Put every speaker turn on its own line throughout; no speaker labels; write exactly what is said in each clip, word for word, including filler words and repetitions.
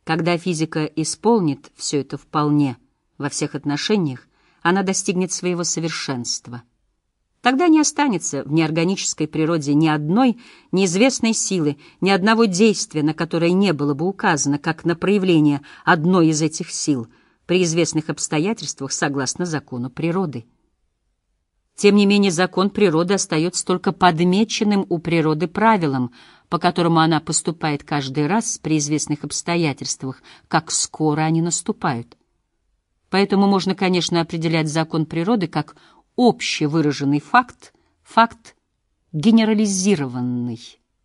Когда физика исполнит все это вполне во всех отношениях, она достигнет своего совершенства. Тогда не останется в неорганической природе ни одной неизвестной силы, ни одного действия, на которое не было бы указано, как на проявление одной из этих сил при известных обстоятельствах согласно закону природы. Тем не менее, закон природы остается только подмеченным у природы правилом, по которому она поступает каждый раз при известных обстоятельствах, как скоро они наступают. Поэтому можно, конечно, определять закон природы как общевыраженный факт, факт генерализированный.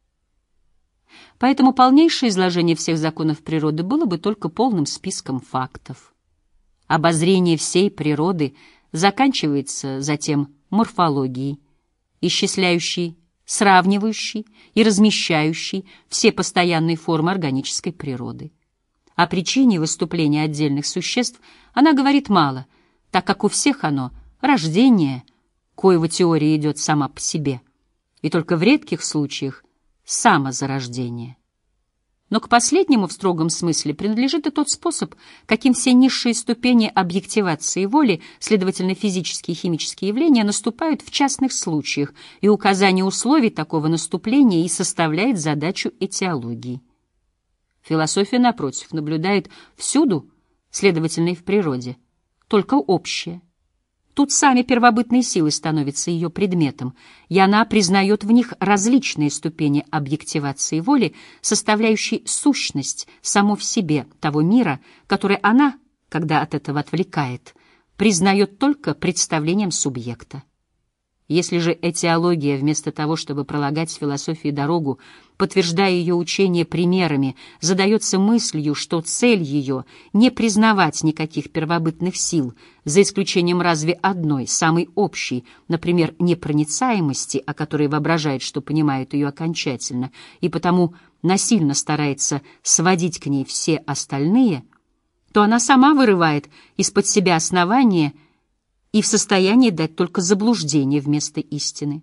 Поэтому полнейшее изложение всех законов природы было бы только полным списком фактов. Обозрение всей природы заканчивается затем морфологией, исчисляющей, сравнивающей и размещающей все постоянные формы органической природы. О причине выступления отдельных существ она говорит мало, так как у всех оно — рождение, коего теория идет сама по себе, и только в редких случаях — самозарождение. Но к последнему в строгом смысле принадлежит и тот способ, каким все низшие ступени объективации воли, следовательно, физические и химические явления, наступают в частных случаях, и указание условий такого наступления и составляет задачу этиологии. Философия, напротив, наблюдает всюду, следовательно, и в природе, только общее. Тут сами первобытные силы становятся ее предметом, и она признает в них различные ступени объективации воли, составляющие сущность само в себе того мира, который она, когда от этого отвлекает, признает только представлением субъекта. Если же этиология, вместо того, чтобы пролагать философии дорогу, подтверждая ее учение примерами, задается мыслью, что цель ее — не признавать никаких первобытных сил, за исключением разве одной, самой общей, например, непроницаемости, о которой воображает, что понимает ее окончательно, и потому насильно старается сводить к ней все остальные, то она сама вырывает из-под себя основания и в состоянии дать только заблуждение вместо истины.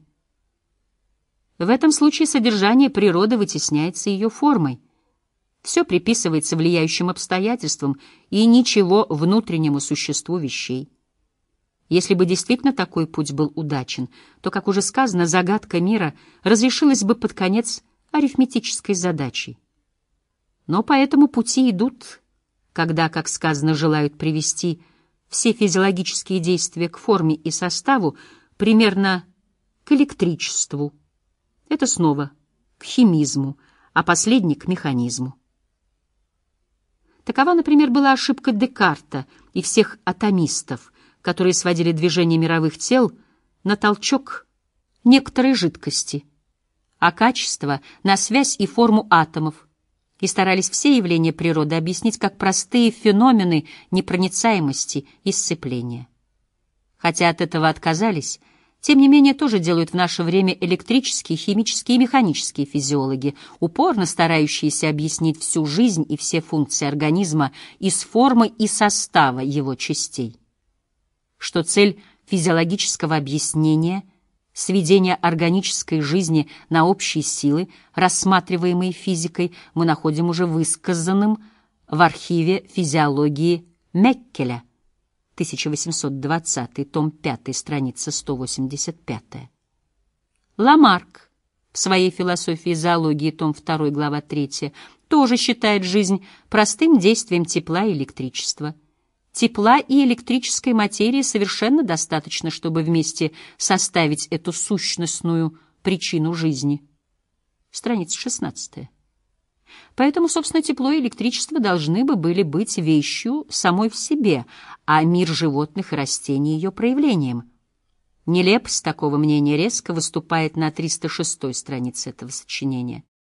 В этом случае содержание природы вытесняется ее формой. Все приписывается влияющим обстоятельствам и ничего внутреннему существу вещей. Если бы действительно такой путь был удачен, то, как уже сказано, загадка мира разрешилась бы под конец арифметической задачей. Но по этому пути идут, когда, как сказано, желают привести все физиологические действия к форме и составу, примерно к электричеству. Это снова к химизму, а последний — к механизму. Такова, например, была ошибка Декарта и всех атомистов, которые сводили движение мировых тел на толчок некоторой жидкости, а качество — на связь и форму атомов, и старались все явления природы объяснить как простые феномены непроницаемости и сцепления. Хотя от этого отказались, тем не менее тоже делают в наше время электрические, химические и механические физиологи, упорно старающиеся объяснить всю жизнь и все функции организма из формы и состава его частей. Что цель физиологического объяснения — сведение органической жизни на общие силы, рассматриваемые физикой, мы находим уже высказанным в архиве физиологии Меккеля, тысяча восемьсот двадцатый, том пятый, страница сто восемьдесят пять. Ламарк в своей философии зоологии, том второй, глава третья, тоже считает жизнь простым действием тепла и электричества. Тепла и электрической материи совершенно достаточно, чтобы вместе составить эту сущностную причину жизни. Страница шестнадцатая. Поэтому, собственно, тепло и электричество должны бы были быть вещью самой в себе, а мир животных и растений — ее проявлением. Нелепость такого мнения резко выступает на триста шестой странице этого сочинения.